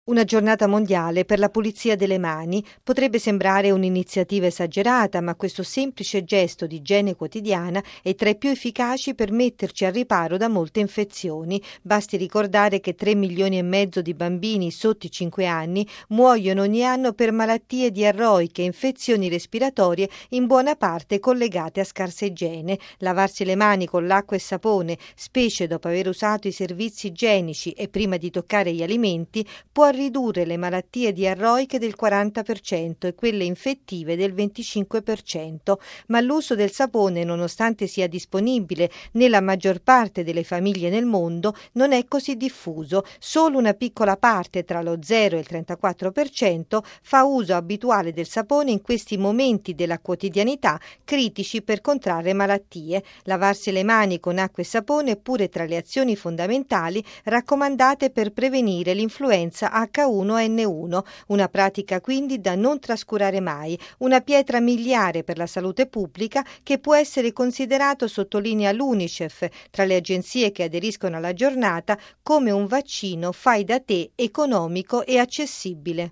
Una giornata mondiale per la pulizia delle mani potrebbe sembrare un'iniziativa esagerata, ma questo semplice gesto di igiene quotidiana è tra i più efficaci per metterci al riparo da molte infezioni. Basti ricordare che 3 milioni e mezzo di bambini sotto i 5 anni muoiono ogni anno per malattie diarroiche e infezioni respiratorie, in buona parte collegate a scarsa igiene. Lavarsi le mani con l'acqua e sapone, specie dopo aver usato i servizi igienici e prima di toccare gli alimenti, può ridurre le malattie diarroiche del 40% e quelle infettive del 25%, ma l'uso del sapone, nonostante sia disponibile nella maggior parte delle famiglie nel mondo, non è così diffuso. Solo una piccola parte, tra lo 0 e il 34%, fa uso abituale del sapone in questi momenti della quotidianità critici per contrarre malattie. Lavarsi le mani con acqua e sapone è pure tra le azioni fondamentali raccomandate per prevenire l'influenza H1N1, una pratica quindi da non trascurare mai, una pietra miliare per la salute pubblica che può essere considerato, sottolinea l'UNICEF, tra le agenzie che aderiscono alla giornata, come un vaccino fai da te economico e accessibile.